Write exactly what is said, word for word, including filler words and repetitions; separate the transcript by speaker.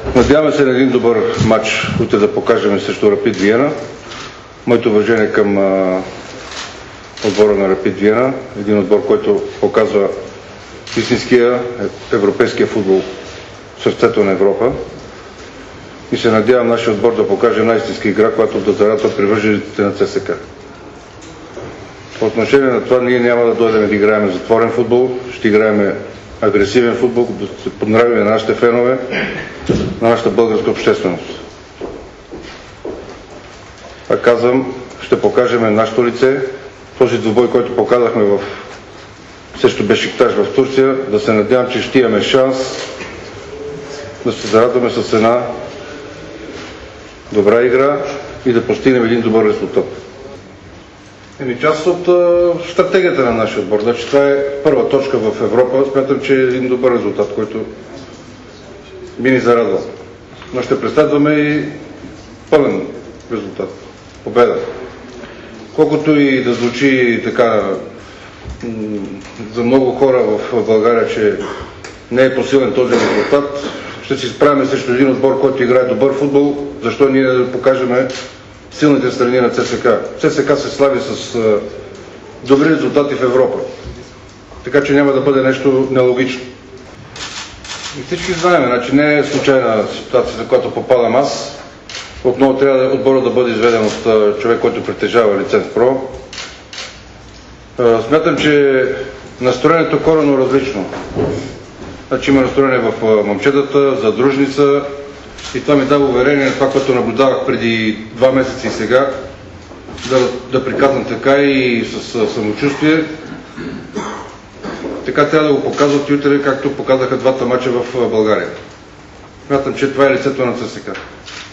Speaker 1: Надяваме се на един добър матч, който да покажем срещу Рапид Виена. Моето уважение към а, отбора на Рапид Виена, един отбор, който показва истинския европейския футбол в сърцето на Европа. И се надявам нашия отбор да покаже най-истинска игра, която да зарадва привържениците на ЦСКА. По отношение на това, ние няма да дойдем да играем затворен футбол, ще играем агресивен футбол, да се поднравим на нашите фенове, на нашата българска общественост. А казвам, ще покажем нашето лице, този двубой, който показахме в срещу Бешикташ в Турция, да се надявам, че ще имаме шанс да се зарадваме с една добра игра и да постигнем един добър резултат. Еми, част от uh, стратегията на нашия отбор. Значи, това е първа точка в Европа. Смятам, че е един добър резултат, който би ни зарадвал. Но ще преследваме и пълен резултат. Победа. Колкото и да звучи така за много хора в България, че не е посилен този резултат, ще си справим срещу един отбор, който играе добър футбол, защо ние да покажем силните страни на ЦСКА. ЦСКА се слави с а, добри резултати в Европа. Така че няма да бъде нещо нелогично. И всички знаем, значи не е случайна ситуацията, в която попадам аз. Отново трябва да, отбора да бъде изведен от а, човек, който притежава лиценз ПРО. А, смятам, че настроението е коренно различно. Значи има настроение в а, момчетата, задружница. И това ми дава уверение на това, което наблюдавах преди два месеца и сега, да, да приказвам така и с, с самочувствие. Така трябва да го показват и утре, както показаха двата мача в България. Смятам, че това е лицето на ЦСКА.